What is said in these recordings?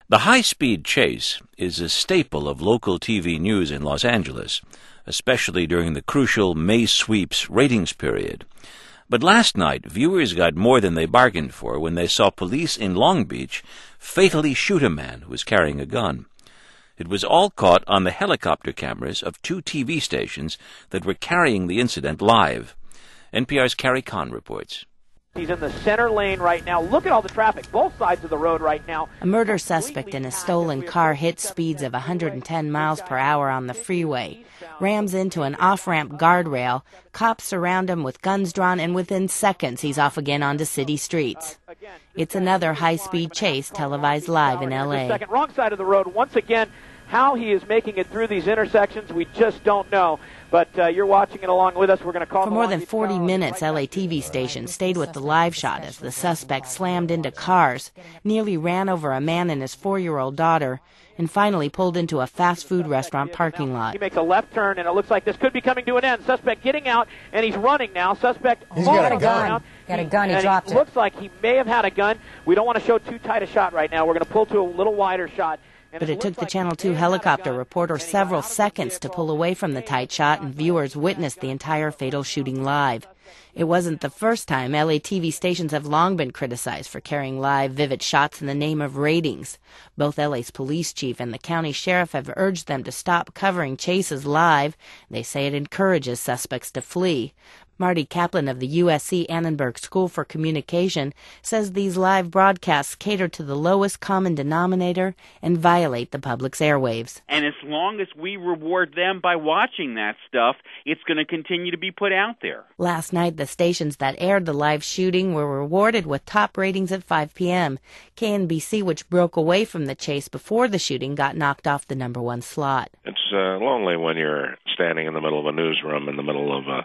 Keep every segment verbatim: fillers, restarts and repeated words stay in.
The high-speed chase is a staple of local T V news in Los Angeles, especially during the crucial May sweeps ratings period. But last night, viewers got more than they bargained for when they saw police in Long Beach fatally shoot a man who was carrying a gun. It was all caught on the helicopter cameras of two T V stations that were carrying the incident live. N P R's Carrie Kahn reports. He's in the center lane right now. Look at all the traffic, both sides of the road right now. A murder suspect in a stolen car hit speeds of one hundred ten miles per hour on the freeway, rams into an off-ramp guardrail, cops surround him with guns drawn, and within seconds he's off again onto city streets. It's another high-speed chase televised live in L A. Second, wrong side of the road. Once again, how he is making it through these intersections, we just don't know. But uh, you're watching it along with us. We're going to call For more than forty minutes, L A T V stations stayed with the live shot as the suspect slammed into cars, nearly ran over a man and his four-year-old daughter, and finally pulled into a fast food restaurant parking lot. He makes a left turn, and it looks like this could be coming to an end. Suspect getting out, and he's running now. Suspect he's got a gun. Around. Got a gun. He, he dropped it. it. Looks like he may have had a gun. We don't want to show too tight a shot right now. We're going to pull to a little wider shot. But it took the Channel two helicopter reporter several seconds to pull away from the tight shot, and viewers witnessed the entire fatal shooting live. It wasn't the first time. L A T V stations have long been criticized for carrying live, vivid shots in the name of ratings. Both L A's police chief and the county sheriff have urged them to stop covering chases live. They say it encourages suspects to flee. Marty Kaplan of the U S C Annenberg School for Communication says these live broadcasts cater to the lowest common denominator and violate the public's airwaves. And as long as we reward them by watching that stuff, it's going to continue to be put out there. Last night, the stations that aired the live shooting were rewarded with top ratings at five p.m. K N B C, which broke away from the chase before the shooting, got knocked off the number one slot. It's uh, lonely when you're standing in the middle of a newsroom in the middle of a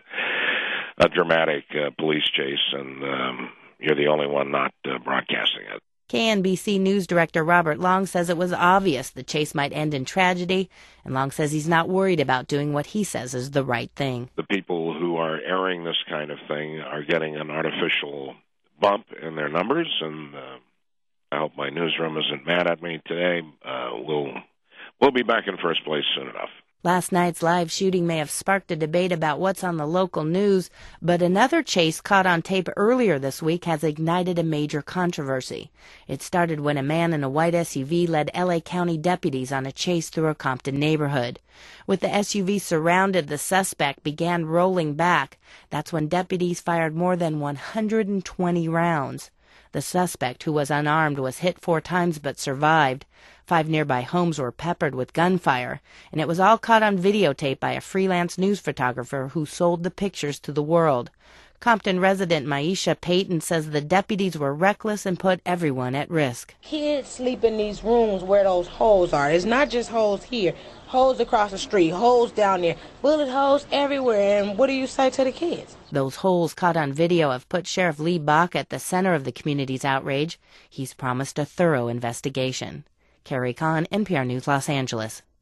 a dramatic uh, police chase, and um, you're the only one not uh, broadcasting it. K N B C News Director Robert Long says it was obvious the chase might end in tragedy, and Long says he's not worried about doing what he says is the right thing. The people who are airing this kind of thing are getting an artificial bump in their numbers, and uh, I hope my newsroom isn't mad at me today. Uh, we'll, we'll be back in first place soon enough. Last night's live shooting may have sparked a debate about what's on the local news, but another chase caught on tape earlier this week has ignited a major controversy. It started when a man in a white S U V led L A County deputies on a chase through a Compton neighborhood. With the S U V surrounded, the suspect began rolling back. That's when deputies fired more than one hundred twenty rounds. The suspect, who was unarmed, was hit four times but survived. Five nearby homes were peppered with gunfire, and it was all caught on videotape by a freelance news photographer who sold the pictures to the world. Compton resident Maisha Payton says the deputies were reckless and put everyone at risk. Kids sleep in these rooms where those holes are. It's not just holes here, holes across the street, holes down there, bullet holes everywhere. And what do you say to the kids? Those holes caught on video have put Sheriff Lee Bach at the center of the community's outrage. He's promised a thorough investigation. Carrie Kahn, N P R News, Los Angeles.